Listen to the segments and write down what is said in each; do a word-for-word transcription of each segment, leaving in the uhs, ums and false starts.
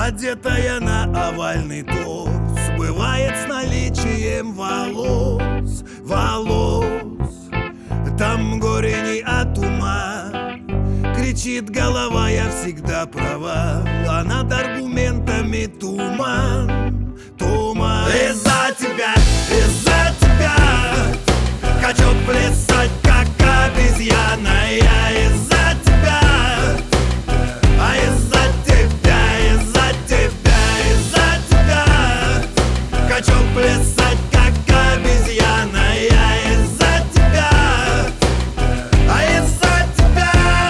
одетая на овальный торс, бывает с наличием волос, волос. Там горе не от ума, кричит голова, я всегда права, а над аргументами туман, туман. Из-за тебя, из-за тебя хочу плясать, как обезьяна. Я из-за тебя, а из-за тебя, из-за тебя, из-за тебя хочу плясать, как обезьяна. Я из-за тебя, а из-за тебя.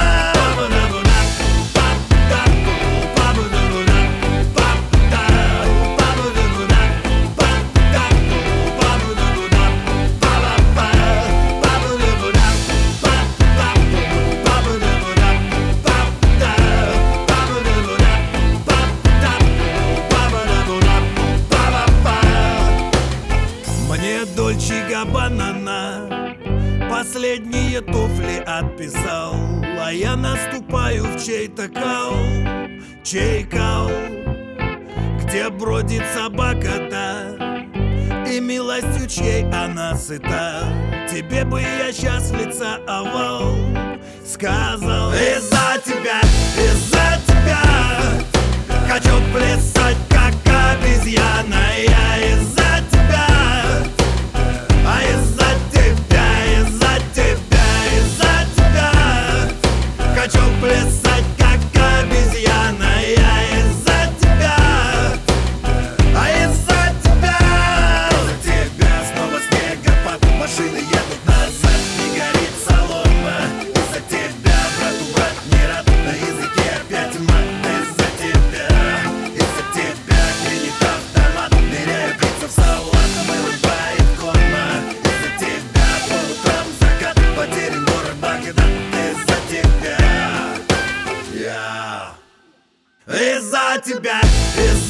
Мне Дольче Габбана последние туфли отписал, а я наступаю в чей-то кал, чей кал, где бродит собака-то, и милостью чьей она сыта. Тебе бы я щас в лица овал сказал. Из-за тебя, из-за тебя хочу плясать, как обезьяна. Я из-за тебя, а из-за тебя, из-за тебя, из-за тебя хочу плясать, как обезьяна. Я из-за тебя, а из-за тебя. Из-за тебя снова снегопад, машины едут назад, не горит салон. Из-за тебя, брат, брат, не рад, на языке опять мат. Из-за тебя, из-за тебя клинит автомат, ныряю пицца в салат, вырубает корма. Из-за тебя по утрам закат, потерян город Багдад. Из-за тебя, я из-за тебя, из-за